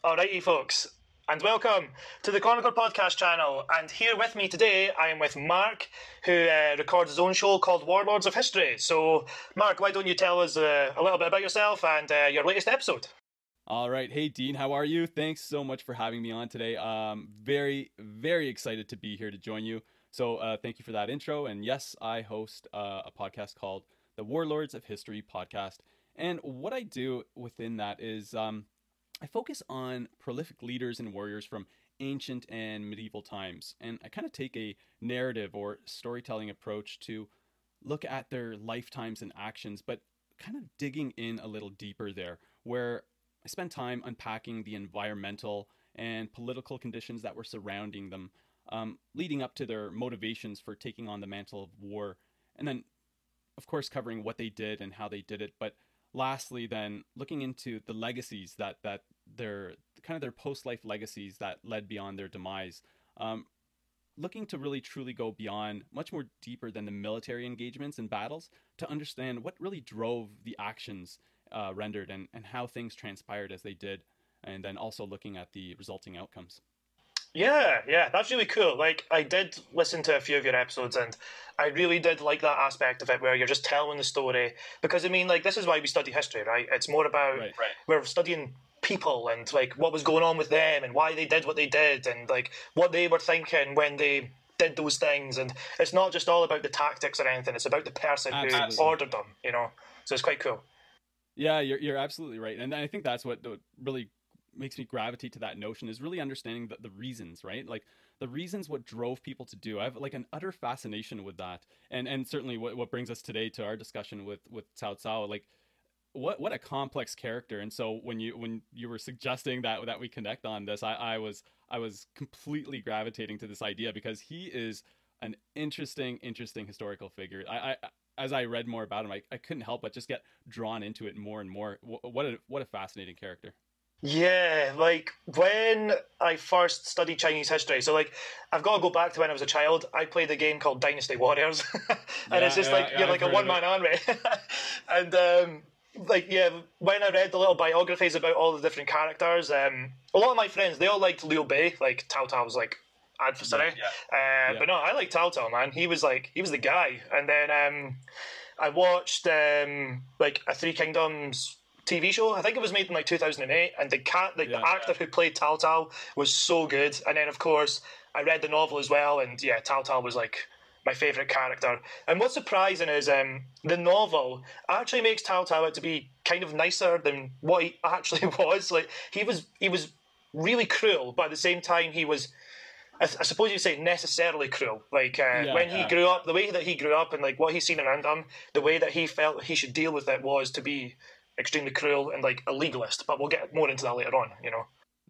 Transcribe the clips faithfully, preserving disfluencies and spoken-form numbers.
Alrighty, folks, and welcome to the Chronicler Podcast channel. And here with me today, I am with Mark, who uh, records his own show called Warlords of History. So, Mark, why don't you tell us uh, a little bit about yourself and uh, your latest episode? All right. Hey, Dean, how are you? Thanks so much for having me on today. Um, very, very excited to be here to join you. So uh, thank you for that intro. And yes, I host uh, a podcast called the Warlords of History podcast. And what I do within that is um, I focus on prolific leaders and warriors from ancient and medieval times. And I kind of take a narrative or storytelling approach to look at their lifetimes and actions, but kind of digging in a little deeper there, where I spend time unpacking the environmental and political conditions that were surrounding them, um, leading up to their motivations for taking on the mantle of war. And then, of course, covering what they did and how they did it. But lastly, then looking into the legacies that that their kind of their post-life legacies that led beyond their demise, um, looking to really truly go beyond, much more deeper than the military engagements and battles, to understand what really drove the actions uh, rendered and and how things transpired as they did, and then also looking at the resulting outcomes. Yeah, yeah, that's really cool. Like, I did listen to a few of your episodes, and I really did like that aspect of it where you're just telling the story. Because, I mean, like, this is why we study history, right? It's more about, Right. Right. we're studying people and, like, what was going on with them and why they did what they did and, like, what they were thinking when they did those things. And it's not just all about the tactics or anything. It's about the person Absolutely. who ordered them, you know? So it's quite cool. Yeah, you're you're absolutely right, and I think that's what really makes me gravitate to that notion, is really understanding the, the reasons, right? Like the reasons what drove people to do. I have like an utter fascination with that. And and certainly what, what brings us today to our discussion with, with Cao Cao, like what, what a complex character. And so when you, when you were suggesting that, that we connect on this, I, I was, I was completely gravitating to this idea because he is an interesting, interesting historical figure. I, I, as I read more about him, I, I couldn't help but just get drawn into it more and more. What a, what a fascinating character. Yeah, like when I first studied Chinese history, so like I've got to go back to when I was a child. I played a game called Dynasty Warriors, and Yeah, it's just yeah, like yeah, you're I've like a heard one of man army. And um, like yeah, when I read the little biographies about all the different characters, um, a lot of my friends they all liked Liu Bei, like Cao Cao was like adversary. Yeah, Uh, yeah. But no, I like Cao Cao, man. He was like he was the guy. And then um, I watched um, like a Three Kingdoms T V show. I think it was made in like two thousand eight, and the cat, like Yeah. the actor who played Cao Cao was so good. And then of course I read the novel as well, and yeah, Cao Cao was like my favourite character. And what's surprising is um, the novel actually makes Cao Cao out to be kind of nicer than what he actually was. Like he was, he was really cruel, but at the same time he was, I, I suppose you'd say necessarily cruel. Like uh, Yeah, when yeah. he grew up, the way that he grew up and like what he's seen around him, the way that he felt he should deal with it was to be extremely cruel and like a legalist. But we'll get more into that later on, you know.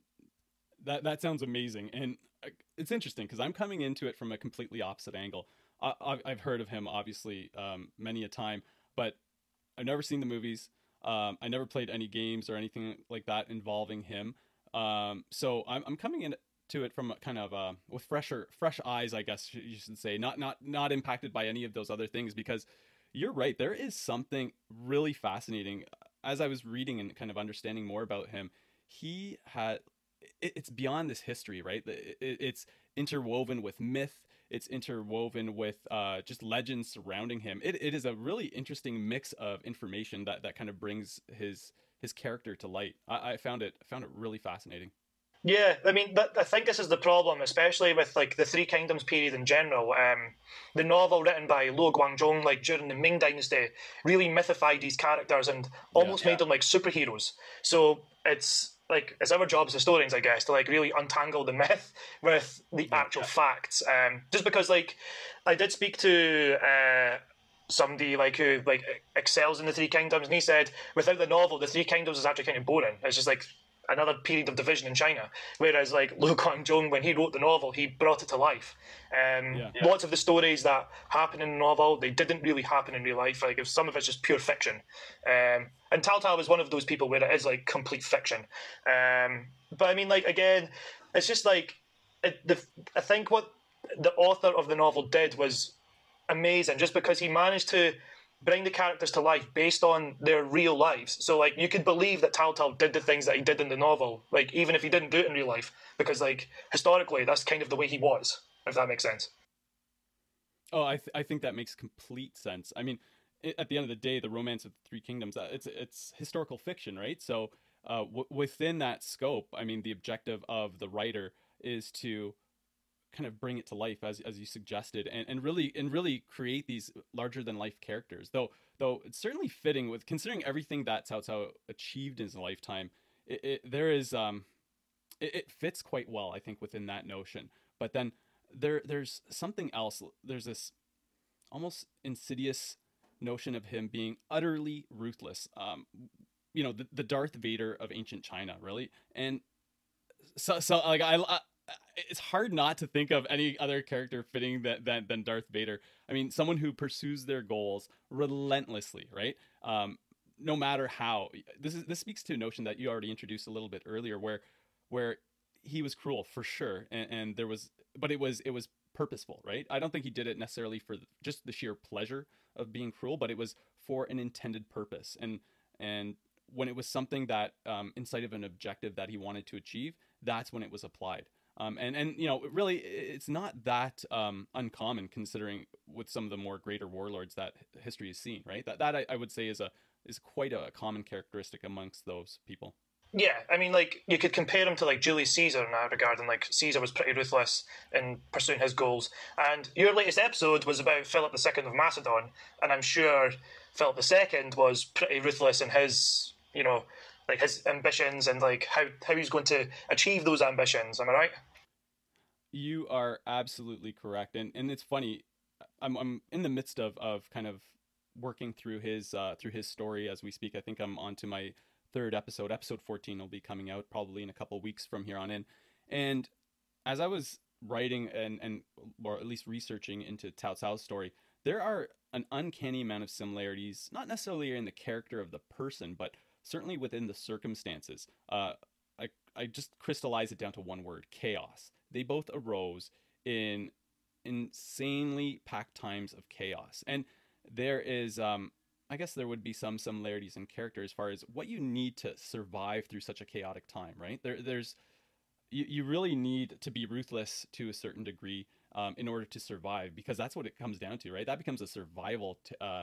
That that sounds amazing, and uh, it's interesting because I'm coming into it from a completely opposite angle. I, I've I've heard of him obviously um, many a time, but I've never seen the movies. Um, I never played any games or anything like that involving him. Um, so I'm I'm coming into it from a kind of uh, with fresher fresh eyes, I guess you should say. Not not not impacted by any of those other things, because you're right. There is something really fascinating. As I was reading and kind of understanding more about him, he had, it, it's beyond this history, right? It, it, it's interwoven with myth. It's interwoven with uh, just legends surrounding him. It, it is a really interesting mix of information that, that kind of brings his his character to light. I, I found it found it really fascinating. Yeah, I mean, but I think this is the problem, especially with like the Three Kingdoms period in general. Um, the novel written by Luo Guangzhong, like during the Ming Dynasty, really mythified these characters and almost Yeah. made them like superheroes. So it's like it's our job as historians, I guess, to like really untangle the myth with the actual facts. Um, just because, like, I did speak to. Uh, somebody like who like excels in the Three Kingdoms, and he said without the novel, the Three Kingdoms is actually kind of boring. It's just like another period of division in China. Whereas like Liu Guangzhong, when he wrote the novel, he brought it to life. Um, Yeah. Yeah. Lots of the stories that happen in the novel, they didn't really happen in real life. Like if some of it's just pure fiction. Um, and Cao Cao is one of those people where it is like complete fiction. Um, but I mean, like again, it's just like it, the I think what the author of the novel did was amazing, just because he managed to bring the characters to life based on their real lives. So like you could believe that Tal Tal did the things that he did in the novel, like even if he didn't do it in real life, because like historically that's kind of the way he was, if that makes sense. Oh, I th- I think that makes complete sense. I mean, i- at the end of the day, the Romance of the Three Kingdoms, uh, it's it's historical fiction, right? So, uh, w- within that scope, I mean, the objective of the writer is to kind of bring it to life, as as you suggested, and, and really and really create these larger than life characters. Though though it's certainly fitting with considering everything that Cao Cao achieved in his lifetime. It, it there is um, it, it fits quite well, I think, within that notion. But then there there's something else. There's this almost insidious notion of him being utterly ruthless. Um, you know, the, the Darth Vader of ancient China, really. And so, so like I, I, it's hard not to think of any other character fitting that than, than Darth Vader. I mean, someone who pursues their goals relentlessly, right? Um, no matter how. This is this speaks to a notion that you already introduced a little bit earlier, where where he was cruel for sure, and, and there was, but it was it was purposeful, right? I don't think he did it necessarily for just the sheer pleasure of being cruel, but it was for an intended purpose. And and when it was something that um, in sight of an objective that he wanted to achieve, that's when it was applied. Um, and and you know, really, it's not that um, uncommon considering with some of the more greater warlords that history has seen, right? That that I, I would say is a is quite a common characteristic amongst those people. Yeah, I mean, like you could compare him to like Julius Caesar in that regard, and like Caesar was pretty ruthless in pursuing his goals. And your latest episode was about Philip the Second of Macedon, and I'm sure Philip the Second was pretty ruthless in his, you know, like his ambitions and like how how he's going to achieve those ambitions. Am I right? You are absolutely correct, and and it's funny. I'm I'm in the midst of of kind of working through his uh, through his story as we speak. I think I'm on to my third episode. Episode fourteen will be coming out probably in a couple weeks from here on in. And as I was writing and and or at least researching into Cao Cao's story, there are an uncanny amount of similarities, not necessarily in the character of the person, but certainly within the circumstances. Uh, I I just crystallize it down to one word: chaos. They both arose in insanely packed times of chaos, and there is um I guess there would be some similarities in character as far as what you need to survive through such a chaotic time, right? There, there's you, you really need to be ruthless to a certain degree um, in order to survive, because that's what it comes down to, right? That becomes a survival, to, uh,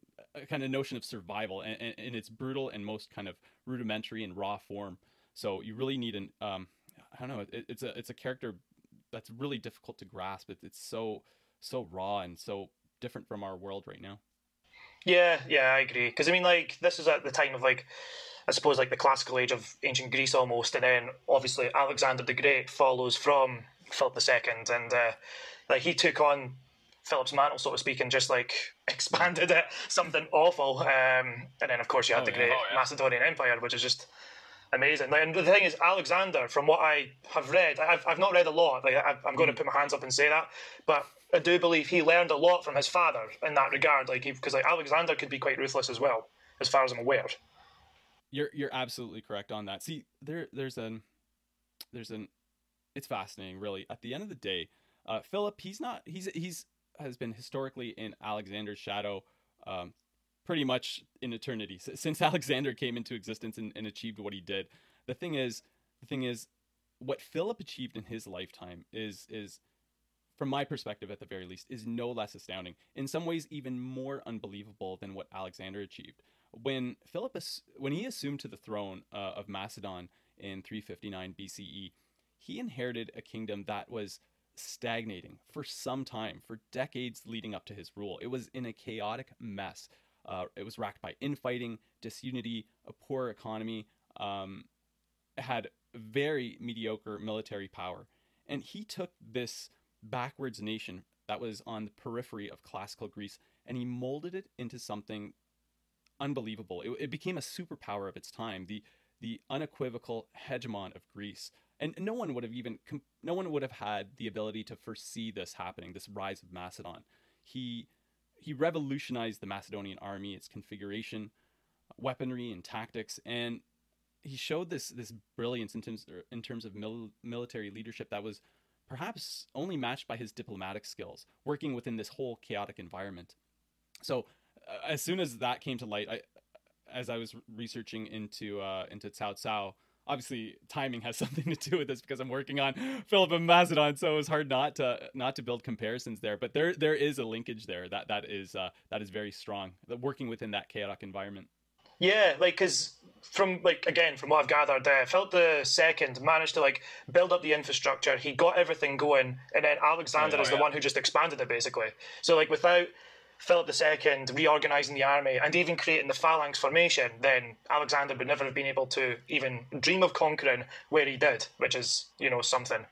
a kind of notion of survival, and, and, and it's brutal and most kind of rudimentary and raw form. So you really need an um, I don't know, it, it's a it's a character that's really difficult to grasp. It, it's so so raw and so different from our world right now. Yeah, yeah, I agree. Because I mean, like this is at the time of like I suppose like the classical age of ancient Greece almost, and then obviously Alexander the Great follows from Philip the Second, and uh, like he took on Philip's mantle, so to speak, and just like expanded it something awful. Um, and then of course you had Oh the yeah. Great Oh, yeah. Macedonian Empire, which is just amazing. Like, and the thing is, Alexander, from what I have read, I've, I've not read a lot. Like I, I'm going to put my hands up and say that, but I do believe he learned a lot from his father in that regard. Like because like Alexander could be quite ruthless as well, as far as I'm aware. You're you're absolutely correct on that. See, there there's an there's an it's fascinating, really. At the end of the day, uh, Philip, he's not he's he's has been historically in Alexander's shadow, um, pretty much in eternity since Alexander came into existence and, and achieved what he did. The thing is, the thing is, what Philip achieved in his lifetime is is from my perspective at the very least, is no less astounding. In some ways, even more unbelievable than what Alexander achieved. When Philip, when he assumed to the throne uh, of Macedon in three fifty-nine B C E, he inherited a kingdom that was stagnating for some time, for decades leading up to his rule. It was in a chaotic mess. Uh, it was racked by infighting, disunity, a poor economy. Um, it had very mediocre military power, and he took this backwards nation that was on the periphery of classical Greece, and he molded it into something unbelievable. It, it became a superpower of its time, the the unequivocal hegemon of Greece. And no one would have even no one would have had the ability to foresee this happening, this rise of Macedon. He he revolutionized the Macedonian army, its configuration, weaponry, and tactics, and he showed this this brilliance in terms in terms of mil- military leadership that was perhaps only matched by his diplomatic skills, working within this whole chaotic environment. So as soon as that came to light, I, as I was researching into uh, into Cao Cao, obviously timing has something to do with this because I'm working on Philip and Macedon, so it was hard not to not to build comparisons there. But there there is a linkage there that that is uh, that is very strong. Working within that chaotic environment. Yeah, like, because from, like, again, from what I've gathered, uh, Philip the Second managed to, like, build up the infrastructure. He got everything going, and then Alexander Oh, is yeah. the one who just expanded it, basically. So, like, without Philip the Second reorganising the army and even creating the phalanx formation, then Alexander would never have been able to even dream of conquering where he did, which is, you know, something.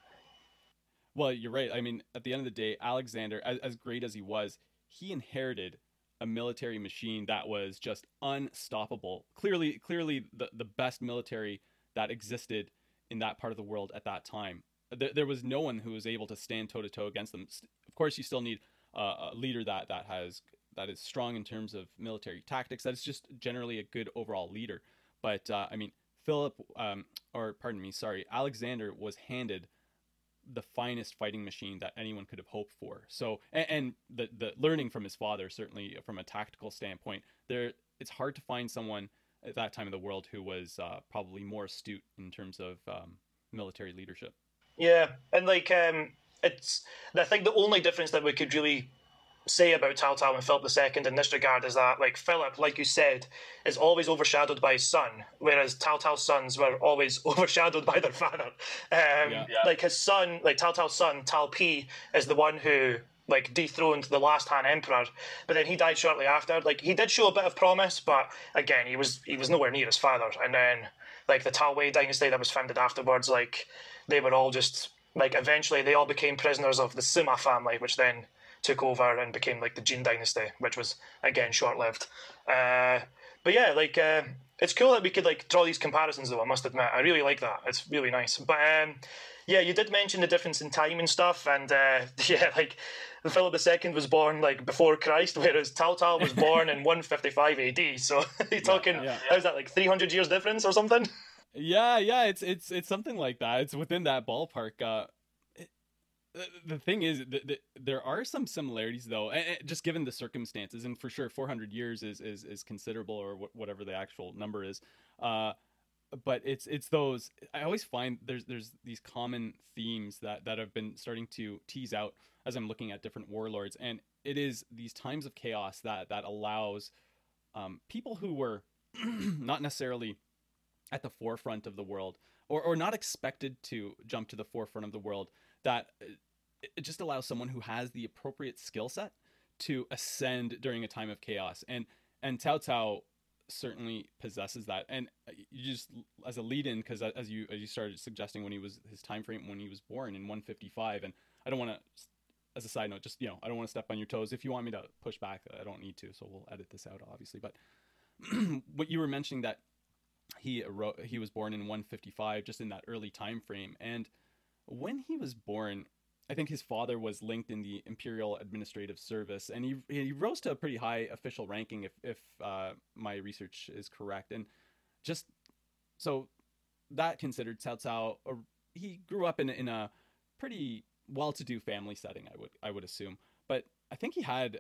Well, you're right. I mean, at the end of the day, Alexander, as, as great as he was, he inherited a military machine that was just unstoppable. Clearly, clearly the, the best military that existed in that part of the world at that time. There, there was no one who was able to stand toe to toe against them. Of course, you still need uh, a leader that that has that is strong in terms of military tactics. That is just generally a good overall leader. But uh, I mean, Philip, um, or pardon me, sorry, Alexander was handed the finest fighting machine that anyone could have hoped for. So, and, and the the learning from his father, certainly from a tactical standpoint, there it's hard to find someone at that time of the world who was uh, probably more astute in terms of um, military leadership. Yeah, and, like, um, it's, I think the only difference that we could really say about Cao Cao and Philip the Second in this regard is that, like, Philip, like you said, is always overshadowed by his son, whereas Cao Cao's sons were always overshadowed by their father. Um, Yeah. Yeah. Like, his son, like, Cao Cao's son, Cao Pi, is the one who, like, dethroned the last Han Emperor, but then he died shortly after. Like, he did show a bit of promise, but, again, he was he was nowhere near his father. And then, like, the Tao Wei dynasty that was founded afterwards, like, they were all just, like, eventually they all became prisoners of the Sima family, which then took over and became, like, the Jin dynasty, which was, again, short-lived. Uh, but yeah, like, uh, it's cool that we could, like, draw these comparisons, though, I must admit. I really like that. It's really nice. But um, yeah, you did mention the difference in time and stuff, and uh, yeah, like, Philip the Second was born, like, before Christ, whereas Cao Cao was born in one fifty-five A D. So you're talking, yeah. how's that, like, three hundred years difference or something? Yeah, yeah, it's it's it's something like that. It's within that ballpark. Uh, it, the, the thing is, the, the, there are some similarities, though, and, and just given the circumstances, and for sure, four hundred years is is is considerable, or wh- whatever the actual number is. Uh, but it's it's those. I always find there's there's these common themes that that have been starting to tease out as I'm looking at different warlords, and it is these times of chaos that that allows um, people who were not necessarily at the forefront of the world, or, or not expected to jump to the forefront of the world, that it just allows someone who has the appropriate skill set to ascend during a time of chaos. And and Cao Cao certainly possesses that. And you just, as a lead-in, because as you as you started suggesting when he was, his time frame when he was born in one fifty-five, and I don't want to, as a side note, just, you know, I don't want to step on your toes. If you want me to push back, I don't need to, so we'll edit this out, obviously. But what you were mentioning, that he wrote, he was born in one fifty-five, just in that early time frame. And when he was born, I think his father was linked in the Imperial Administrative Service, and he he rose to a pretty high official ranking, if if uh, my research is correct. And just so that considered, Cao Cao, uh, he grew up in in a pretty well-to-do family setting, I would I would assume. But I think he had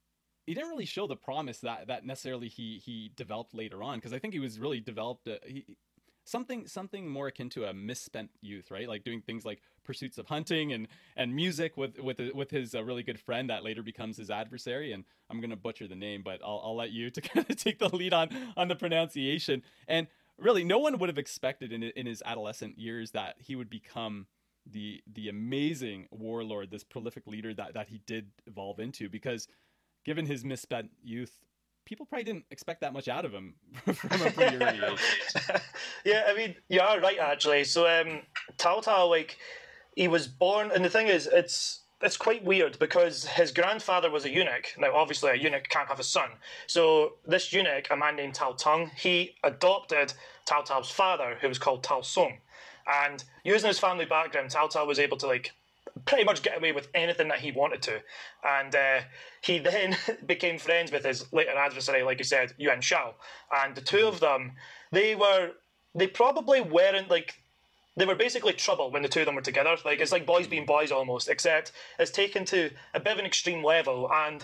he didn't really show the promise that that necessarily he he developed later on, because I think he was really developed uh, he, something something more akin to a misspent youth, right? Like doing things like pursuits of hunting and and music with with with his uh, really good friend that later becomes his adversary. And I'm gonna butcher the name, but I'll I'll let you to kind of take the lead on on the pronunciation. And really, no one would have expected in in his adolescent years that he would become the the amazing warlord, this prolific leader that that he did evolve into, because given his misspent youth, people probably didn't expect that much out of him from a pretty early age. Yeah, I mean, you are right, actually. So, um, Cao Cao, like, he was born, and the thing is, it's it's quite weird, because his grandfather was a eunuch. Now, obviously, a eunuch can't have a son. So, this eunuch, a man named Tao Tung, he adopted Cao Cao's father, who was called Tao Song. And using his family background, Cao Cao was able to, like, pretty much get away with anything that he wanted to. And uh, he then became friends with his later adversary, like you said, Yuan Shao. And the two of them, they were, they probably weren't, like, they were basically trouble when the two of them were together. Like, it's like boys being boys almost, except it's taken to a bit of an extreme level. And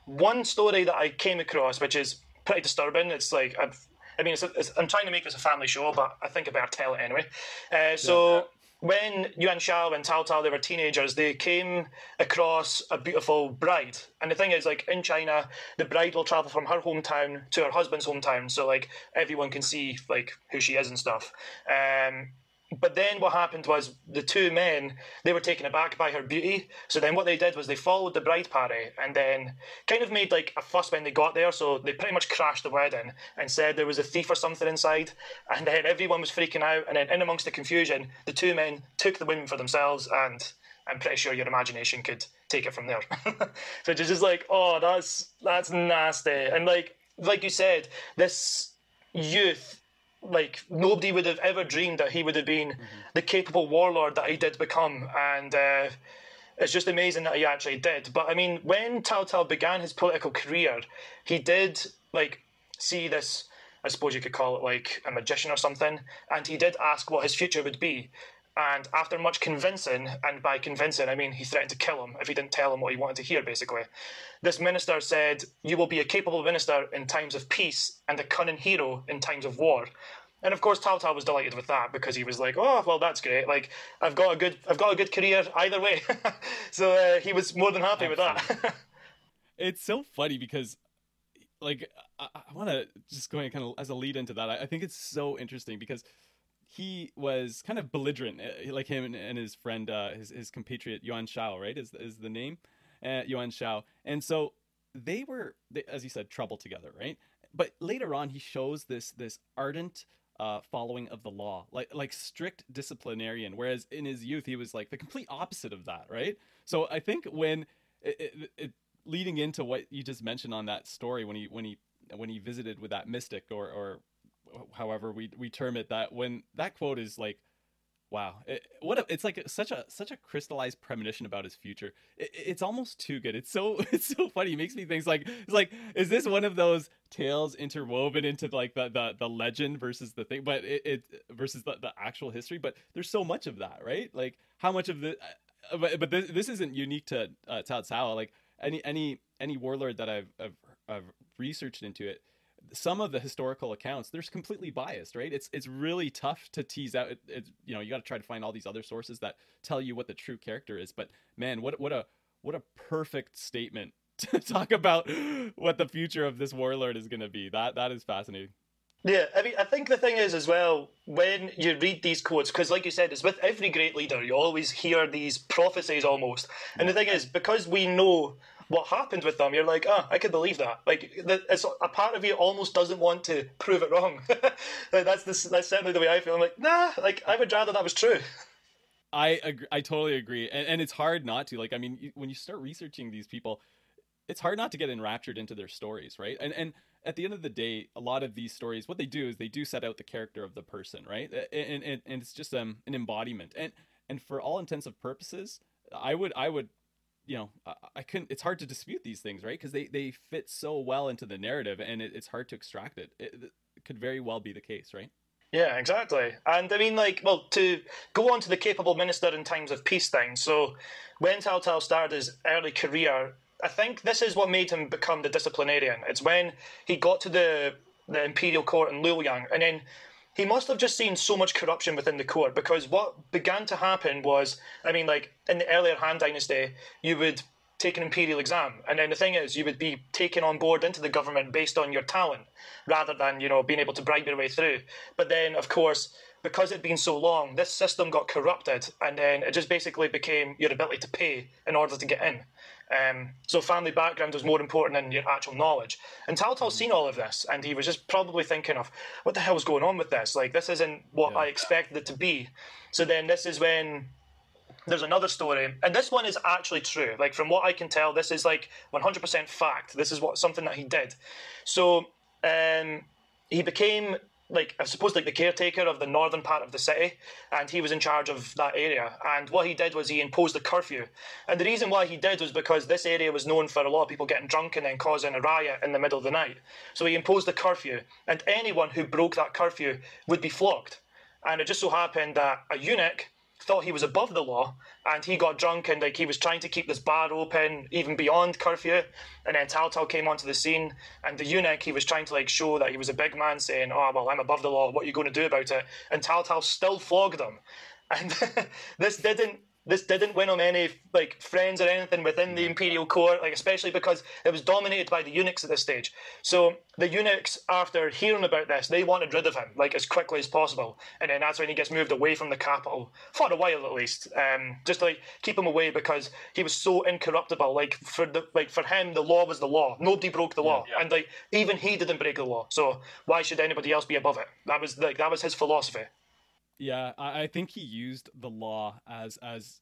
one story that I came across, which is pretty disturbing. It's like I've, I mean, it's, a, it's I'm trying to make this a family show, but I think I better tell it anyway. Uh, so. Yeah. When Yuan Shao and Cao Cao, they were teenagers, they came across a beautiful bride. And the thing is, like, in China, the bride will travel from her hometown to her husband's hometown, so, like, everyone can see, like, who she is and stuff. Um, but then what happened was the two men, they were taken aback by her beauty. So then what they did was they followed the bride party and then kind of made, like, a fuss when they got there. So they pretty much crashed the wedding and said there was a thief or something inside. And then everyone was freaking out. And then in amongst the confusion, the two men took the women for themselves, and I'm pretty sure your imagination could take it from there. So it's just like, oh, that's that's nasty. And like like you said, this youth, like, nobody would have ever dreamed that he would have been mm-hmm. the capable warlord that he did become. And uh, it's just amazing that he actually did. But, I mean, when Cao Cao began his political career, he did, like, see this, I suppose you could call it, like, a magician or something, and he did ask what his future would be. And after much convincing, and by convincing, I mean he threatened to kill him if he didn't tell him what he wanted to hear, basically. This minister said, "You will be a capable minister in times of peace and a cunning hero in times of war." And of course, Cao Cao was delighted with that because he was like, "Oh, well, that's great. Like, I've got a good, I've got a good career either way." So uh, he was more than happy Absolutely. with that. It's so funny because, like, I, I want to just go in kind of as a lead into that. I, I think it's so interesting because he was kind of belligerent, like him and, and his friend, uh, his his compatriot Yuan Shao, right? Is is the name, uh, Yuan Shao, and so they were, they, as you said, trouble together, right? But later on, he shows this this ardent uh, following of the law, like like strict disciplinarian, whereas in his youth he was like the complete opposite of that, right? So I think when it, it, it, leading into what you just mentioned on that story, when he when he when he visited with that mystic, or or however we we term it, that when that quote is like, wow, it, what a, it's like such a such a crystallized premonition about his future. It, it's almost too good. It's so it's so funny. It makes me think, like, it's like, is this one of those tales interwoven into like the the, the legend versus the thing, but it, it versus the, the actual history? But there's so much of that, right? Like, how much of the uh, but but this, this isn't unique to uh, Cao Cao. Like any any any warlord that I've, I've I've researched into it, some of the historical accounts, they're completely biased, right? It's it's really tough to tease out. It, it's, you know, you got to try to find all these other sources that tell you what the true character is. But man, what what a what a perfect statement to talk about what the future of this warlord is going to be. That that is fascinating. Yeah, I mean, I think the thing is as well, when you read these quotes, because like you said, it's with every great leader, you always hear these prophecies almost. And the thing is, because we know what happened with them, you're like, ah, oh, I could believe that. Like, it's a part of you almost doesn't want to prove it wrong. Like, that's the, that's certainly the way I feel. I'm like, nah, like, I would rather that was true. I agree, I totally agree, and, and it's hard not to. Like, I mean, you, when you start researching these people, it's hard not to get enraptured into their stories, right? And and at the end of the day, a lot of these stories, what they do is they do set out the character of the person, right? And and, and it's just um, an embodiment. And and for all intents and purposes, I would I would. you know, I, I couldn't, it's hard to dispute these things, right? Because they, they fit so well into the narrative, and it, it's hard to extract it. it. It could very well be the case, right? Yeah, exactly. And I mean, like, well, to go on to the capable minister in times of peace thing. So when Cao Cao started his early career, I think this is what made him become the disciplinarian. It's when he got to the, the imperial court in Luoyang, and then he must have just seen so much corruption within the court, because what began to happen was, I mean, like, in the earlier Han Dynasty, you would take an imperial exam, and then the thing is, you would be taken on board into the government based on your talent, rather than, you know, being able to bribe your way through. But then, of course, because it'd been so long, this system got corrupted, and then it just basically became your ability to pay in order to get in. Um, so family background was more important than your actual knowledge. And Cao Cao's seen all of this, and he was just probably thinking of, what the hell's going on with this? Like, this isn't what yeah. I expected it to be. So then this is when there's another story, and this one is actually true. Like, from what I can tell, this is like one hundred percent fact. This is what something that he did. So um, he became, like, I suppose, like the caretaker of the northern part of the city, and he was in charge of that area. And what he did was he imposed a curfew. And the reason why he did was because this area was known for a lot of people getting drunk and then causing a riot in the middle of the night. So he imposed a curfew, and anyone who broke that curfew would be flogged. And it just so happened that a eunuch thought he was above the law, and he got drunk and like he was trying to keep this bar open even beyond curfew. And then Tal Tal came onto the scene, and the eunuch, he was trying to like show that he was a big man, saying, "Oh well, I'm above the law. What are you going to do about it?" And Tal Tal still flogged him, and this didn't. This didn't win him any like friends or anything within the imperial court, like especially because it was dominated by the eunuchs at this stage. So the eunuchs, after hearing about this, they wanted rid of him like as quickly as possible, and then that's when he gets moved away from the capital for a while at least, um, just to like keep him away because he was so incorruptible. Like for the like for him, the law was the law. Nobody broke the law, yeah. and like even he didn't break the law. So why should anybody else be above it? That was like that was his philosophy. Yeah, I think he used the law as as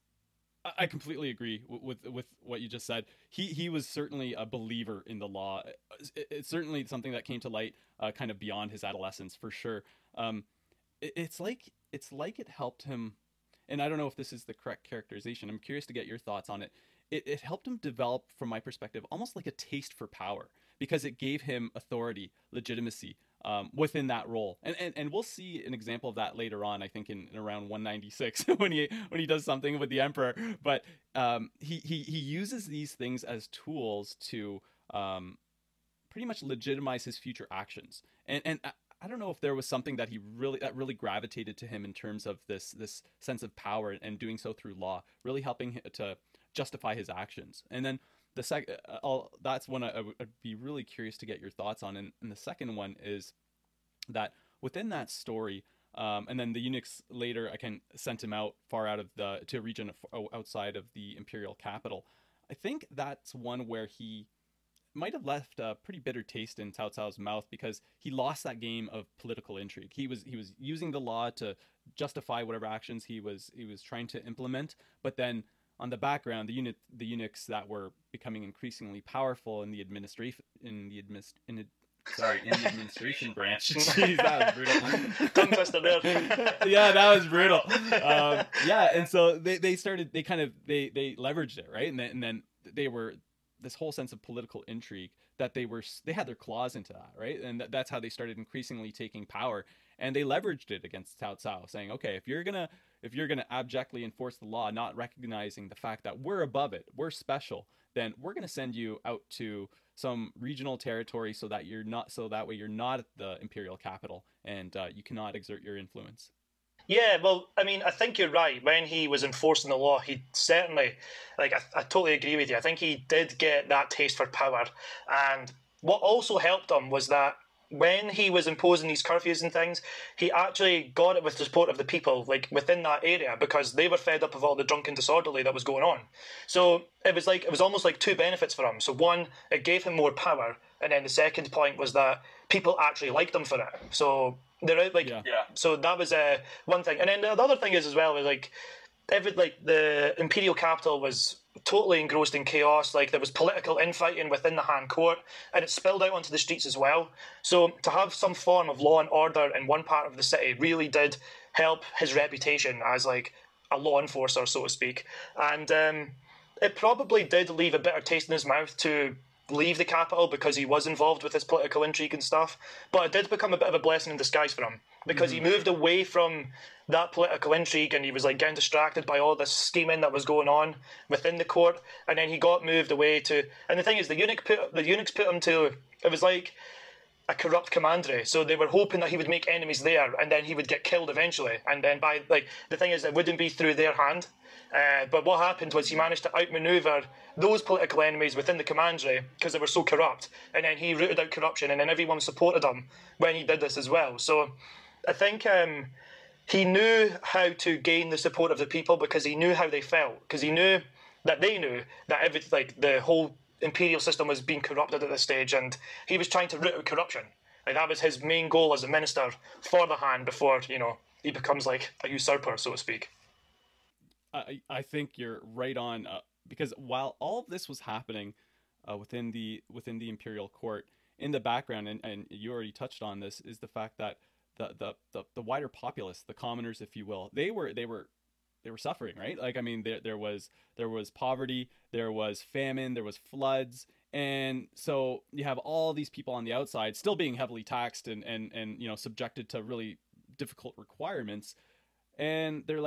I completely agree with with what you just said. He he was certainly a believer in the law. It's certainly something that came to light uh, kind of beyond his adolescence for sure. Um, it, it's like it's like it helped him, and I don't know if this is the correct characterization. I'm curious to get your thoughts on it. It it helped him develop, from my perspective, almost like a taste for power because it gave him authority, legitimacy. Um, within that role, and, and and we'll see an example of that later on. I think in, in around one ninety-six when he when he does something with the Emperor. But um, he he he uses these things as tools to um, pretty much legitimize his future actions. And and I, I don't know if there was something that he really that really gravitated to him in terms of this this sense of power and doing so through law, really helping him to justify his actions. And then the second, that's one I, I would be really curious to get your thoughts on. And, and the second one is that within that story, um, and then the eunuchs later, I can sent him out far out of the to a region outside of the imperial capital. I think that's one where he might have left a pretty bitter taste in Cao Cao's mouth because he lost that game of political intrigue. He was he was using the law to justify whatever actions he was he was trying to implement, but then on the background, the unit, the eunuchs that were becoming increasingly powerful in the administration, in the administ, in the, sorry, in the administration branch. Jeez, that was brutal. Tongue twister there. Yeah, that was brutal. Um, yeah, and so they, they started, they kind of, they they leveraged it, right? And then and then they were this whole sense of political intrigue that they were, they had their claws into that, right? And that, that's how they started increasingly taking power. And they leveraged it against Cao Cao, saying, okay, if you're gonna if you're gonna abjectly enforce the law, not recognizing the fact that we're above it, we're special, then we're gonna send you out to some regional territory so that you're not so that way you're not at the imperial capital and uh, you cannot exert your influence. Yeah, well, I mean, I think you're right. When he was enforcing the law, he certainly, like, I, I totally agree with you. I think he did get that taste for power. And what also helped him was that when he was imposing these curfews and things, he actually got it with the support of the people, like within that area, because they were fed up of all the drunken disorderly that was going on. So it was like it was almost like two benefits for him. So one, it gave him more power, and then the second point was that people actually liked him for it. So they're like, yeah. yeah. So that was uh, one thing, and then the other thing is as well was like every like the imperial capital was totally engrossed in chaos. Like there was political infighting within the Han court, and it spilled out onto the streets as well. So to have some form of law and order in one part of the city really did help his reputation as like a law enforcer, so to speak. And um, it probably did leave a bitter taste in his mouth to leave the capital because he was involved with this political intrigue and stuff. But it did become a bit of a blessing in disguise for him because mm-hmm. he moved away from that political intrigue and he was like getting distracted by all this scheming that was going on within the court, and then he got moved away to, and the thing is the eunuch put the eunuchs put him to, it was like a corrupt commandery, so they were hoping that he would make enemies there and then he would get killed eventually, and then by like the thing is it wouldn't be through their hand, uh, but what happened was he managed to outmaneuver those political enemies within the commandery because they were so corrupt, and then he rooted out corruption, and then everyone supported him when he did this as well. So I think um he knew how to gain the support of the people because he knew how they felt, because he knew that they knew that every, like the whole imperial system was being corrupted at this stage, and he was trying to root out corruption. Like that was his main goal as a minister for the Han before, you know, he becomes like a usurper, so to speak. I I think you're right on, uh, because while all of this was happening uh, within the within the imperial court, in the background, and, and you already touched on this, is the fact that The, the the the wider populace, the commoners, if you will, they were they were they were suffering, right? Like I mean, there there was there was poverty, there was famine, there was floods, and so you have all these people on the outside still being heavily taxed and and and you know subjected to really difficult requirements, and they're like,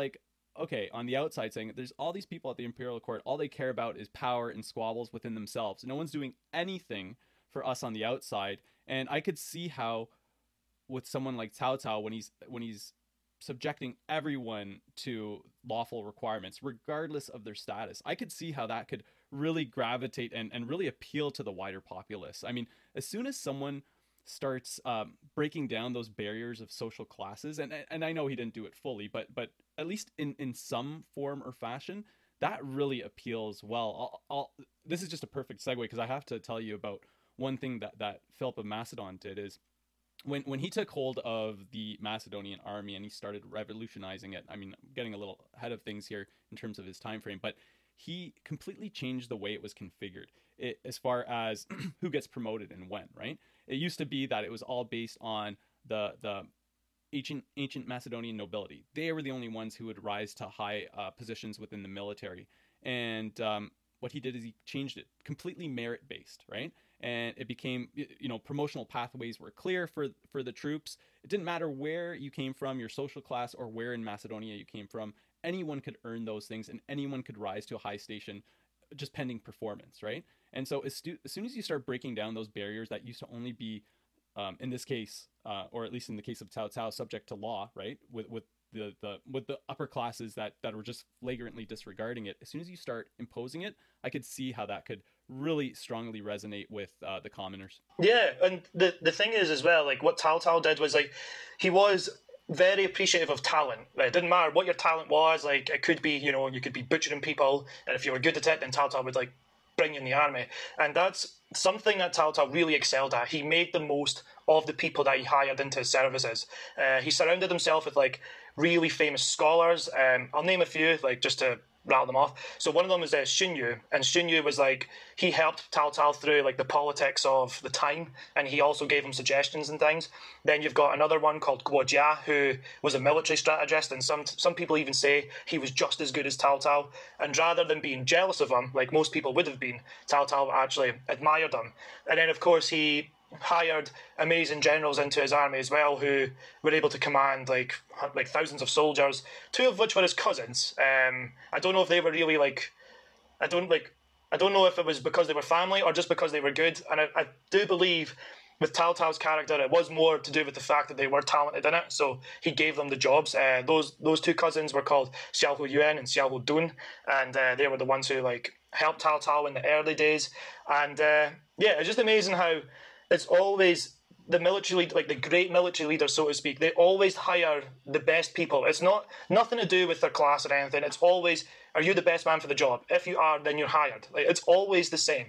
okay, on the outside saying there's all these people at the imperial court, all they care about is power and squabbles within themselves. No one's doing anything for us on the outside. And I could see how with someone like Cao Cao, when he's when he's subjecting everyone to lawful requirements, regardless of their status, I could see how that could really gravitate and, and really appeal to the wider populace. I mean, as soon as someone starts um, breaking down those barriers of social classes, and and I know he didn't do it fully, but but at least in, in some form or fashion, that really appeals well. I'll, I'll, this is just a perfect segue because I have to tell you about one thing that, that Philip of Macedon did is when, when he took hold of the Macedonian army and he started revolutionizing it. I mean, I'm getting a little ahead of things here in terms of his time frame, but he completely changed the way it was configured it, as far as who gets promoted and when, right? It used to be that it was all based on the the ancient ancient Macedonian nobility. They were the only ones who would rise to high uh, positions within the military. And um, what he did is he changed it completely merit based, right? And it became, you know, promotional pathways were clear for for the troops. It didn't matter where you came from, your social class, or where in Macedonia you came from. Anyone could earn those things, and anyone could rise to a high station, just pending performance, right? And so as, stu- as soon as you start breaking down those barriers that used to only be, um, in this case, uh, or at least in the case of Cao Cao, subject to law, right? With with the the with the upper classes that that were just flagrantly disregarding it. As soon as you start imposing it, I could see how that could really strongly resonate with uh, the commoners. Yeah, and the the thing is as well, like what Cao Cao did was like he was very appreciative of talent. Right? It didn't matter what your talent was. Like it could be, you know, you could be butchering people, and if you were good at it, then Cao Cao would like bring you in the army. And that's something that Cao Cao really excelled at. He made the most of the people that he hired into his services. Uh, he surrounded himself with like really famous scholars. Um, I'll name a few, like just to rattle them off. So one of them was uh, Xun Yu, and Xun Yu was like, he helped Cao Cao through like the politics of the time, and he also gave him suggestions and things. Then you've got another one called Guo Jia, who was a military strategist, and some some people even say he was just as good as Cao Cao. And rather than being jealous of him, like most people would have been, Cao Cao actually admired him. And then of course he hired amazing generals into his army as well, who were able to command like like thousands of soldiers, two of which were his cousins. Um, I don't know if they were really like, I don't like, I don't know if it was because they were family or just because they were good. And I, I do believe with Cao Cao's character, it was more to do with the fact that they were talented in it. So he gave them the jobs. Uh, those those two cousins were called Xiahou Yuan and Xiahou Dun, and uh, they were the ones who like helped Cao Cao in the early days. And uh, yeah, it's just amazing how it's always the military, like the great military leaders, so to speak, they always hire the best people. It's not nothing to do with their class or anything. It's always, are you the best man for the job? If you are, then you're hired. Like, it's always the same.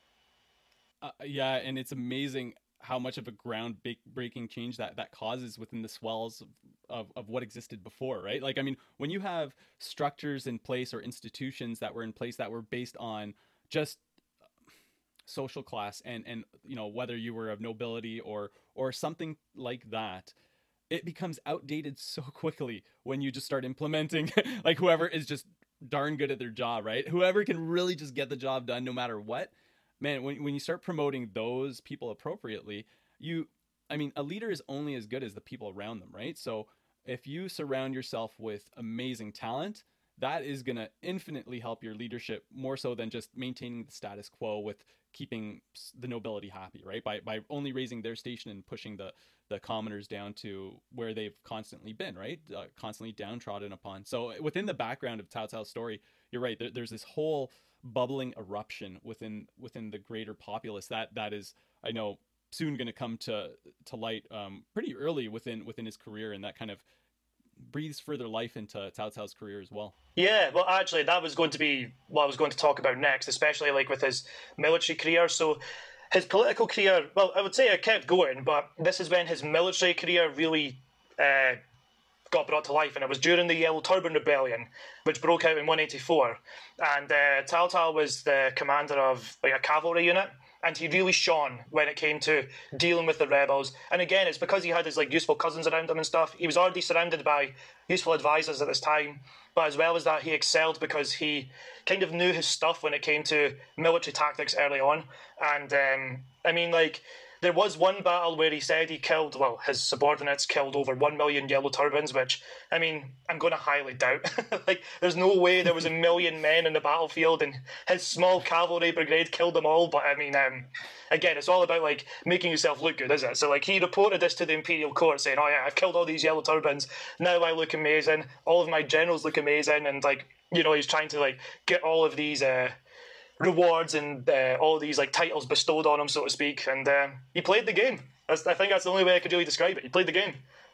Uh, yeah, and it's amazing how much of a ground-breaking change that, that causes within the swells of, of, of what existed before, right? Like, I mean, when you have structures in place or institutions that were in place that were based on just social class and and you know, whether you were of nobility or or something like that, it becomes outdated so quickly when you just start implementing like whoever is just darn good at their job, right? Whoever can really just get the job done no matter what. Man, when when you start promoting those people appropriately, you I mean, a leader is only as good as the people around them, right? So if you surround yourself with amazing talent, that is going to infinitely help your leadership more so than just maintaining the status quo with keeping the nobility happy, right? By by only raising their station and pushing the the commoners down to where they've constantly been, right? Uh, constantly downtrodden upon. So within the background of Cao Cao's story, you're right. There, there's this whole bubbling eruption within within the greater populace that that is, I know, soon going to come to to light um, pretty early within within his career, and that kind of breathes further life into Cao Cao's career as well. Yeah, well, actually, that was going to be what I was going to talk about next, especially like with his military career. So his political career, well, I would say it kept going, but this is when his military career really uh, got brought to life, and it was during the Yellow Turban Rebellion, which broke out in one eighty-four. And uh, Cao Cao was the commander of like a cavalry unit, and he really shone when it came to dealing with the rebels. And again, it's because he had his like useful cousins around him and stuff. He was already surrounded by useful advisors at this time, but as well as that, he excelled because he kind of knew his stuff when it came to military tactics early on. And um, I mean, like, there was one battle where he said he killed, well, his subordinates killed over one million Yellow Turbans, which, I mean, I'm going to highly doubt. Like, there's no way there was a million men in the battlefield and his small cavalry brigade killed them all. But, I mean, um, again, it's all about, like, making yourself look good, isn't it? So, like, he reported this to the Imperial Court saying, oh, yeah, I've killed all these Yellow Turbans. Now I look amazing. All of my generals look amazing. And, like, you know, he's trying to, like, get all of these... Uh, rewards and uh, all these like titles bestowed on him, so to speak, and uh, he played the game. That's, I think that's the only way I could really describe it. He played the game.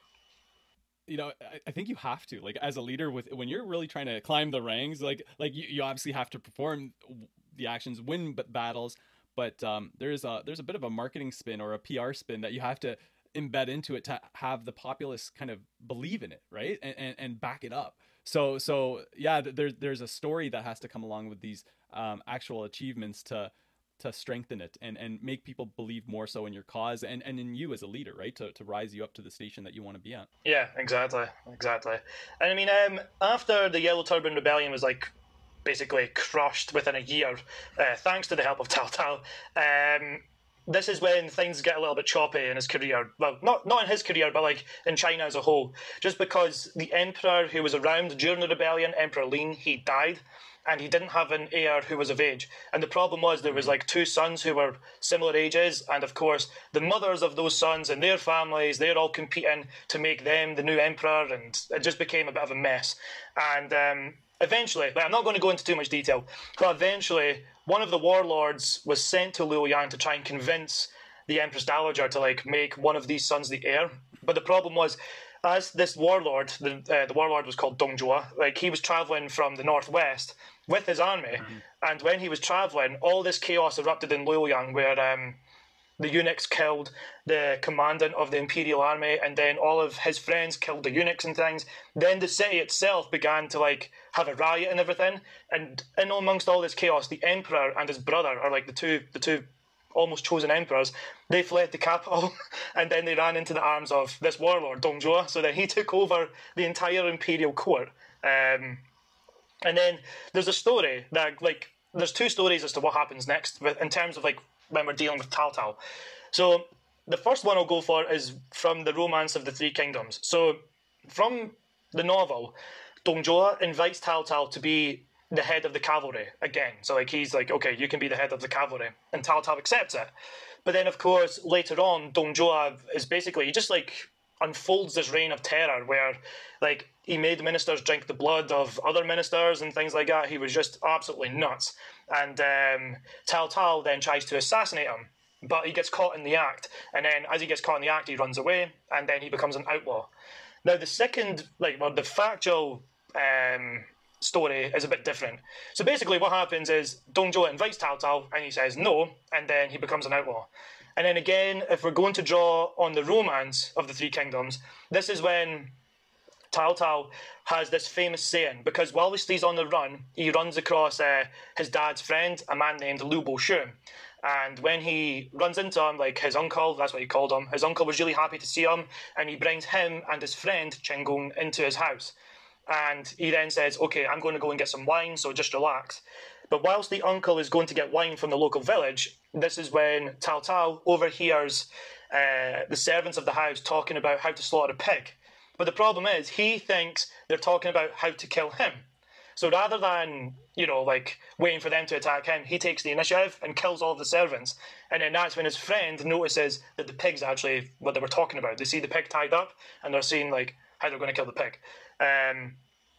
You know, I, I think you have to, like, as a leader, with when you're really trying to climb the ranks, like, like you, you obviously have to perform the actions, win b- battles, but um, there's a there's a bit of a marketing spin or a P R spin that you have to embed into it to have the populace kind of believe in it, right, and and, and back it up. So so yeah, there's there's a story that has to come along with these um, actual achievements to to strengthen it and, and make people believe more so in your cause and, and in you as a leader, right? To to rise you up to the station that you want to be at. Yeah, exactly, exactly. And I mean, um, after the Yellow Turban Rebellion was like basically crushed within a year, uh, thanks to the help of Tal Tal, um, this is when things get a little bit choppy in his career. Well, not not in his career, but like in China as a whole. Just because the emperor who was around during the rebellion, Emperor Lin, he died, and he didn't have an heir who was of age. And the problem was there was like two sons who were similar ages, and of course the mothers of those sons and their families, they're all competing to make them the new emperor, and it just became a bit of a mess. And um, eventually, like, I'm not going to go into too much detail, but eventually one of the warlords was sent to Luoyang to try and convince the Empress Dowager to like make one of these sons the heir. But the problem was, as this warlord, the uh, the warlord was called Dong Zhuo, like he was traveling from the northwest with his army, mm-hmm. and when he was traveling, all this chaos erupted in Luoyang, where um, the eunuchs killed the commandant of the imperial army, and then all of his friends killed the eunuchs and things. Then the city itself began to like have a riot and everything, and in amongst all this chaos, the emperor and his brother are like the two the two almost chosen emperors. They fled the capital, and then they ran into the arms of this warlord Dong Zhuo. So then he took over the entire imperial court. Um, and then there's a story that like there's two stories as to what happens next with, in terms of like when we're dealing with Tal Tal. So the first one I'll go for is from the Romance of the Three Kingdoms. So from the novel, Dong Zhuo invites Tal Tal to be the head of the cavalry again. So like he's like, okay, you can be the head of the cavalry, and Tal Tal accepts it. But then of course later on, Dong Zhuo is basically, he just like unfolds this reign of terror where like he made ministers drink the blood of other ministers and things like that. He was just absolutely nuts. And um, Tal Tal then tries to assassinate him, but he gets caught in the act. And then as he gets caught in the act, he runs away, and then he becomes an outlaw. Now the second, like, well, the factual um, story is a bit different. So basically what happens is Dong Zhuo invites Tal Tal, and he says no, and then he becomes an outlaw. And then again, if we're going to draw on the Romance of the Three Kingdoms, this is when Tal Tal has this famous saying, because whilst he's on the run, he runs across uh, his dad's friend, a man named Liu Boshu. And when he runs into him, like his uncle, that's what he called him, his uncle was really happy to see him, and he brings him and his friend Chen Gong into his house. And he then says, okay, I'm going to go and get some wine, so just relax. But whilst the uncle is going to get wine from the local village, this is when Tal Tal overhears uh, the servants of the house talking about how to slaughter a pig. But the problem is, he thinks they're talking about how to kill him. So rather than, you know, like, waiting for them to attack him, he takes the initiative and kills all of the servants. And then that's when his friend notices that the pig's actually what they were talking about. They see the pig tied up, and they're seeing, like, how they're going to kill the pig. Um,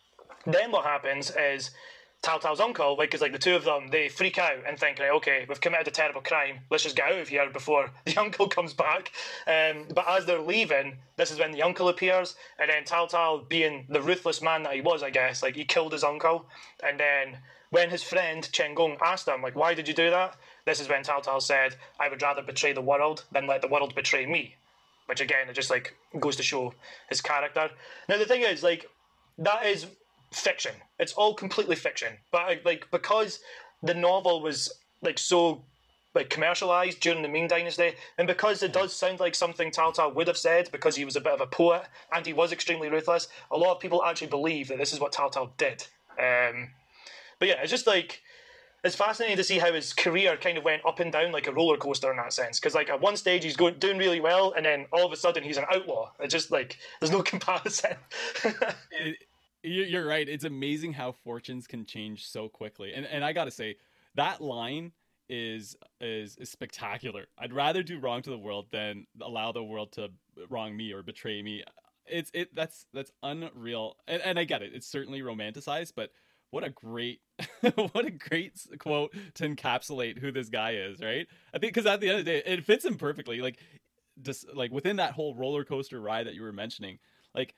then what happens is Tal Tal's uncle, like, because like the two of them, they freak out and think, right, okay, we've committed a terrible crime, let's just get out of here before the uncle comes back. Um, but as they're leaving, this is when the uncle appears, and then Tal Tal, being the ruthless man that he was, I guess, like, he killed his uncle. And then when his friend Chen Gong asked him, like, why did you do that? This is when Tal Tal said, I would rather betray the world than let the world betray me. Which again, it just like goes to show his character. Now the thing is, like, that is fiction. It's all completely fiction. But like, because the novel was like so like commercialized during the Ming Dynasty, and because it does sound like something Tal Tal would have said, because he was a bit of a poet and he was extremely ruthless, a lot of people actually believe that this is what Tal Tal did. Um, but yeah, it's just like, it's fascinating to see how his career kind of went up and down like a roller coaster in that sense. Because like at one stage he's going doing really well, and then all of a sudden he's an outlaw. It's just like there's no comparison. it, you're right. It's amazing how fortunes can change so quickly. And and I gotta say, that line is is is spectacular. I'd rather do wrong to the world than allow the world to wrong me or betray me. It's it that's that's unreal. And, and I get it. It's certainly romanticized, but what a great what a great quote to encapsulate who this guy is, right? I think because at the end of the day, it fits him perfectly. Like just like within that whole roller coaster ride that you were mentioning, like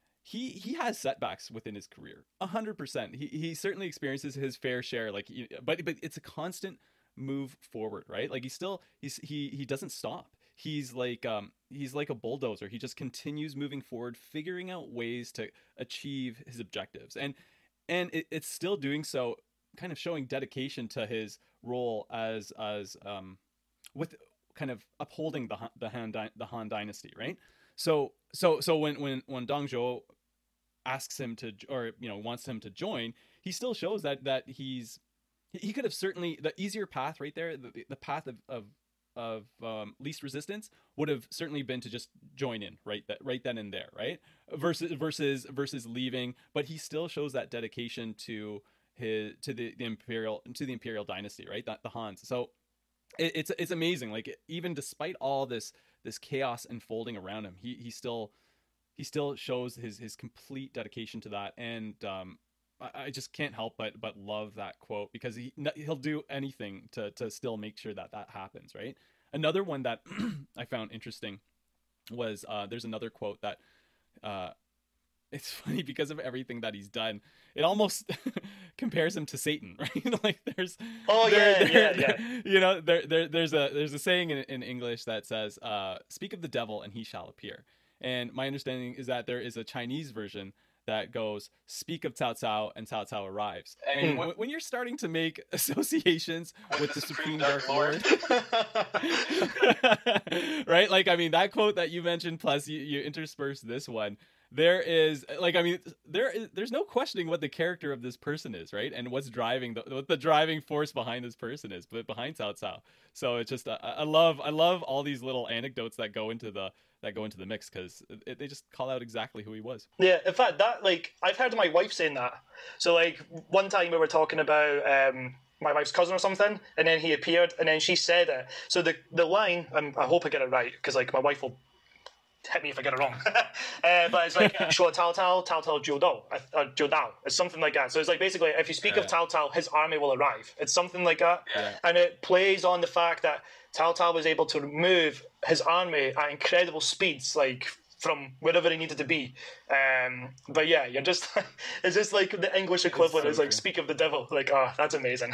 he he has setbacks within his career, a hundred percent. He he certainly experiences his fair share. Like, but but it's a constant move forward, right? Like he still he's he he doesn't stop. He's like um he's like a bulldozer. He just continues moving forward, figuring out ways to achieve his objectives, and and it, it's still doing so, kind of showing dedication to his role as as um with kind of upholding the the Han the Han dynasty, right? So so so when when when Dong Zhuo asks him to, or you know wants him to join, he still shows that that he's he could have certainly, the easier path right there, the, the path of of, of um, least resistance would have certainly been to just join in right that right then and there, right? Versus versus versus leaving, but he still shows that dedication to his to the, the imperial to the imperial dynasty, right? The, the Hans. So it, it's it's amazing. Like even despite all this this chaos unfolding around him, he he still he still shows his his complete dedication to that, and um. I just can't help but but love that quote, because he he'll do anything to to still make sure that that happens, right? Another one that I found interesting was uh, there's another quote that uh, it's funny because of everything that he's done. It almost compares him to Satan, right? Like there's oh there, yeah, there, yeah, yeah. You know, there, there there's a there's a saying in, in English that says, uh, "Speak of the devil and he shall appear." And my understanding is that there is a Chinese version that goes, "Speak of Cao Cao and Cao Cao arrives." And when, when you're starting to make associations with, with the, the Supreme, Supreme Dark Lord, right? Like, I mean, that quote that you mentioned, plus you, you intersperse this one, there is, like, I mean, there is, there's no questioning what the character of this person is, right? And what's driving, the, what the driving force behind this person is, but behind Cao Cao. So it's just, I, I love, I love all these little anecdotes that go into the, that go into the mix, because they just call out exactly who he was. Yeah, in fact, that, like, I've heard my wife saying that. So, like, one time we were talking about um, my wife's cousin or something, and then he appeared, and then she said it. So the the line, um, I hope I get it right, because, like, my wife will hit me if I get it wrong. uh, but it's like, Shuo Tao Tao, Tao Tao Jiu Dao, or Jiu Dao. It's something like that. So it's like, basically, if you speak yeah. of Tao Tao, his army will arrive. It's something like that. Yeah. And it plays on the fact that Cao Cao was able to move his army at incredible speeds, like from wherever he needed to be. Um, but yeah, you're just, it's just like the English equivalent so is like, true. Speak of the devil. Like, oh, that's amazing.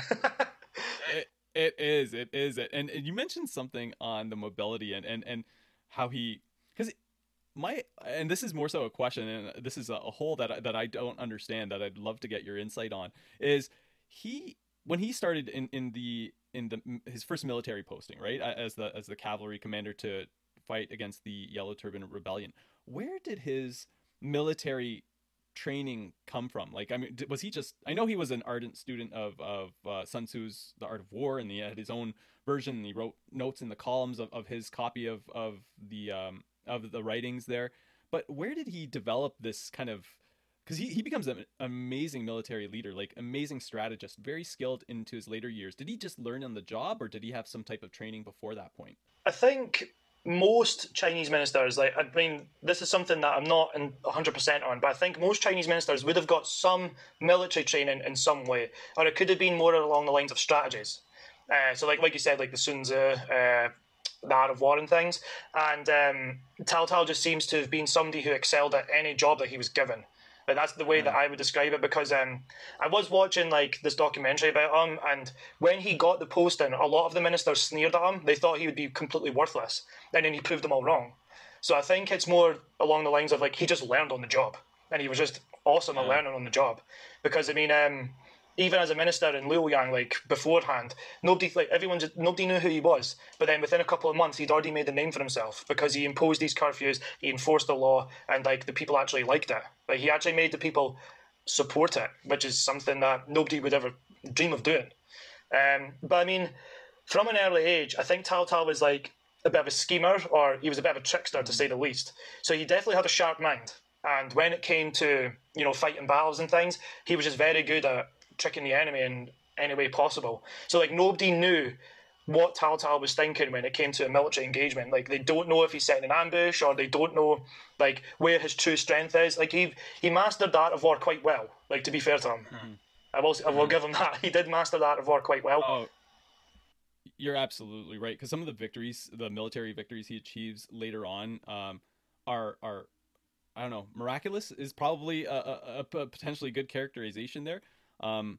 it, it is, it is. And, and you mentioned something on the mobility and, and, and how he, because my, and this is more so a question, and this is a, a hole that, that I don't understand, that I'd love to get your insight on, is he, when he started in, in the, in the his first military posting, right, as the as the cavalry commander to fight against the Yellow Turban Rebellion, where did his military training come from? Like, I mean, was he just, I know he was an ardent student of of uh, Sun Tzu's The Art of War, and he had his own version, and he wrote notes in the columns of, of his copy of of the um of the writings there, but where did he develop this kind of, because he, he becomes an amazing military leader, like amazing strategist, very skilled into his later years. Did he just learn on the job, or did he have some type of training before that point? I think most Chinese ministers, like, I mean, this is something that I'm not one hundred percent on, but I think most Chinese ministers would have got some military training in some way, or it could have been more along the lines of strategies. Uh, so like like you said, like the Sun Tzu, uh, The Art of War and things. And um, Cao Cao just seems to have been somebody who excelled at any job that he was given. But that's the way that I would describe it, because um, I was watching like this documentary about him, and when he got the posting, a lot of the ministers sneered at him. They thought he would be completely worthless, and then he proved them all wrong. So I think it's more along the lines of like he just learned on the job, and he was just awesome at yeah. learning on the job. Because I mean, um, even as a minister in Luoyang, like beforehand, nobody, like everyone, just, nobody knew who he was. But then within a couple of months, he'd already made a name for himself, because he imposed these curfews, he enforced the law, and like the people actually liked it. Like he actually made the people support it, which is something that nobody would ever dream of doing. Um, but I mean, from an early age, I think Tal Tal was like a bit of a schemer, or he was a bit of a trickster, to say the least. So he definitely had a sharp mind. And when it came to, you know, fighting battles and things, he was just very good at tricking the enemy in any way possible. So, like, nobody knew what Tal Tal was thinking when it came to a military engagement. Like, they don't know if he's setting an ambush, or they don't know, like, where his true strength is. Like, he he mastered the art of war quite well, like, to be fair to him. Mm-hmm. I will, I will give him that. He did master the art of war quite well. Oh. You're absolutely right, because some of the victories, the military victories he achieves later on, um, are are, I don't know, miraculous is probably a, a, a potentially good characterization there. Um,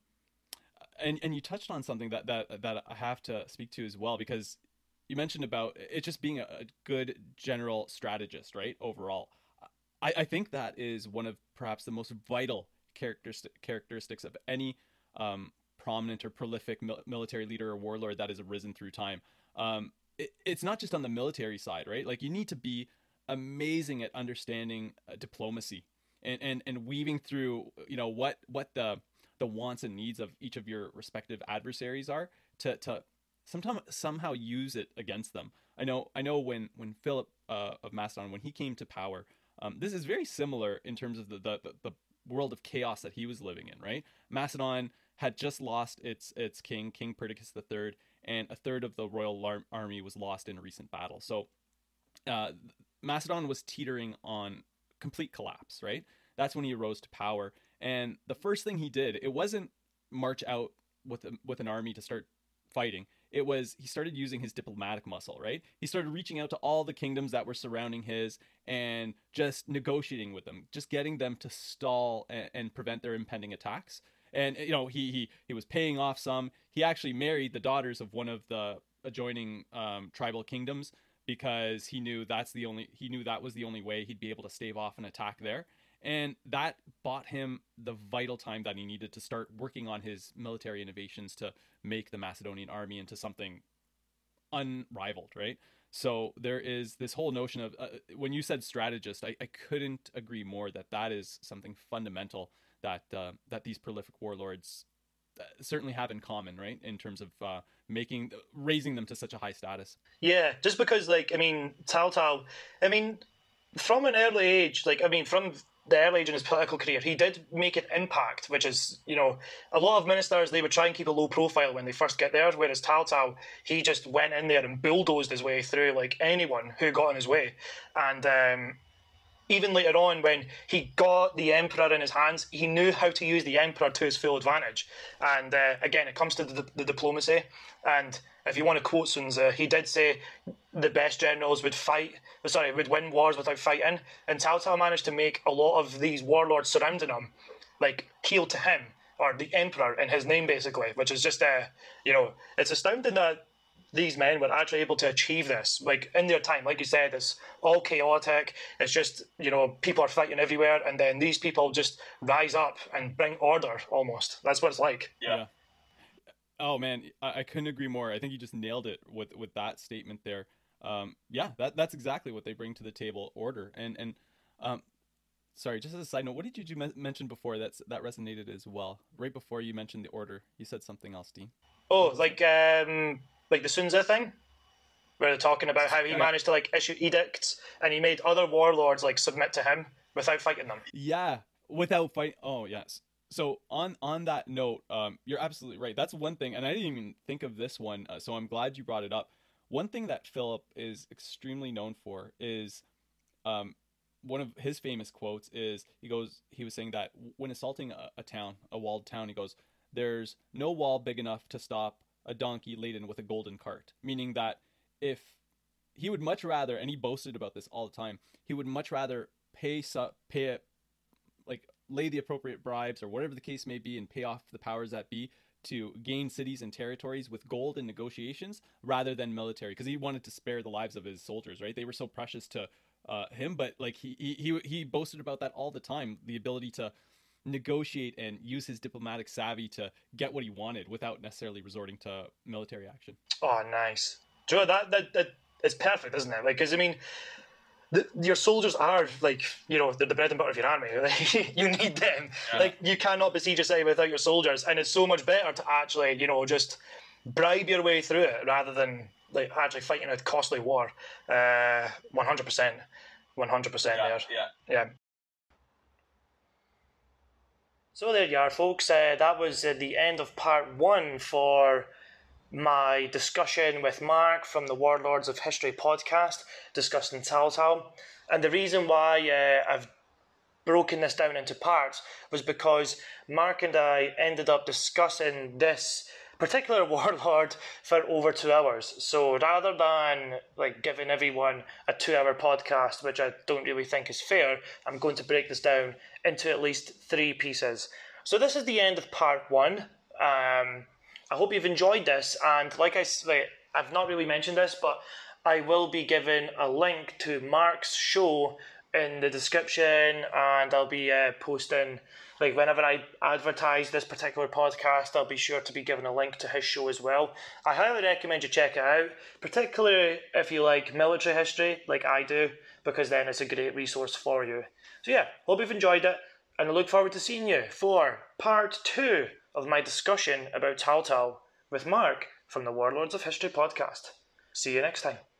and and you touched on something that that that I have to speak to as well, because you mentioned about it just being a, a good general strategist, right? Overall, I, I think that is one of perhaps the most vital characteristic characteristics of any um. prominent or prolific mil- military leader or warlord that has arisen through time. Um, it, it's not just on the military side, right? Like, you need to be amazing at understanding uh, diplomacy and, and, and weaving through, you know, what, what the, the wants and needs of each of your respective adversaries are to, to sometime, somehow use it against them. I know, I know when, when Philip uh, of Macedon, when he came to power, um, this is very similar in terms of the, the, the, the world of chaos that he was living in, right? Macedon had just lost its its king, King Perdiccas the Third, and a third of the royal lar- army was lost in a recent battle. So uh, Macedon was teetering on complete collapse, right? That's when he rose to power. And the first thing he did, it wasn't march out with a, with an army to start fighting. It was, he started using his diplomatic muscle, right? He started reaching out to all the kingdoms that were surrounding his and just negotiating with them, just getting them to stall and, and prevent their impending attacks. And, you know, he, he, he was paying off some. He actually married the daughters of one of the adjoining um, tribal kingdoms, because he knew that's the only, he knew that was the only way he'd be able to stave off an attack there. And that bought him the vital time that he needed to start working on his military innovations to make the Macedonian army into something unrivaled, right? So there is this whole notion of, uh, when you said strategist, I, I couldn't agree more that that is something fundamental that uh, that these prolific warlords certainly have in common, right? In terms of uh, making, raising them to such a high status. Yeah, just because, like, I mean, Tal Tal, I mean, from an early age, like, I mean, from the early age in his political career, he did make an impact, which is, you know, a lot of ministers, they would try and keep a low profile when they first get there, whereas Tal Tal, he just went in there and bulldozed his way through, like, anyone who got in his way. And um, even later on, when he got the emperor in his hands, he knew how to use the emperor to his full advantage. And uh, again, it comes to the, the diplomacy. And if you want to quote Sun Tzu, he did say the best generals would fight, sorry, would win wars without fighting. And Cao Cao managed to make a lot of these warlords surrounding him, like, heel to him, or the emperor in his name, basically, which is just, uh, you know, it's astounding that these men were actually able to achieve this, like, in their time. Like you said, it's all chaotic. It's just, you know, people are fighting everywhere, and then these people just rise up and bring order, almost. That's what it's like. Yeah. yeah. Oh man, I, I couldn't agree more. I think you just nailed it with with that statement there. Um, yeah, that that's exactly what they bring to the table: order. And and um, sorry, just as a side note, what did you mention before that's that resonated as well? Right before you mentioned the order, you said something else, Dean. Oh, like um. like the Sun Tzu thing, where they're talking about how he managed to, like, issue edicts, and he made other warlords, like, submit to him without fighting them. Yeah, without fight. Oh, yes. So on on that note, um, you're absolutely right. That's one thing, and I didn't even think of this one. Uh, so I'm glad you brought it up. One thing that Philip is extremely known for is, um, one of his famous quotes is he goes he was saying that when assaulting a, a town, a walled town, he goes, "There's no wall big enough to stop a donkey laden with a golden cart," meaning that if he would much rather, and he boasted about this all the time, he would much rather pay su- pay it, like, lay the appropriate bribes or whatever the case may be, and pay off the powers that be to gain cities and territories with gold and negotiations rather than military, because he wanted to spare the lives of his soldiers, right? They were so precious to uh, him, but like he, he he boasted about that all the time, the ability to negotiate and use his diplomatic savvy to get what he wanted without necessarily resorting to military action. Oh, nice. Joe, that that that is perfect, isn't it? Like, because I mean, the, your soldiers are, like, you know, they're the bread and butter of your army. Like, you need them. Yeah. Like, you cannot besiege a city without your soldiers, and it's so much better to actually, you know, just bribe your way through it rather than like actually fighting a costly war. Uh, one hundred percent. one hundred percent Yeah, there. yeah. Yeah. So there you are, folks. Uh, that was uh, the end of part one for my discussion with Mark from the Warlords of History podcast, discussing Tal Tal. And the reason why uh, I've broken this down into parts was because Mark and I ended up discussing this particular warlord for over two hours. So rather than like giving everyone a two-hour podcast, which I don't really think is fair, I'm going to break this down into at least three pieces. So this is the end of part one. Um, I hope you've enjoyed this, and like I like, I've not really mentioned this, but I will be giving a link to Mark's show in the description, and I'll be uh, posting, like whenever I advertise this particular podcast, I'll be sure to be giving a link to his show as well. I highly recommend you check it out, particularly if you like military history like I do, because then it's a great resource for you. So yeah, hope you've enjoyed it, and I look forward to seeing you for part two of my discussion about Tal Tal with Mark from the Warlords of History podcast. See you next time.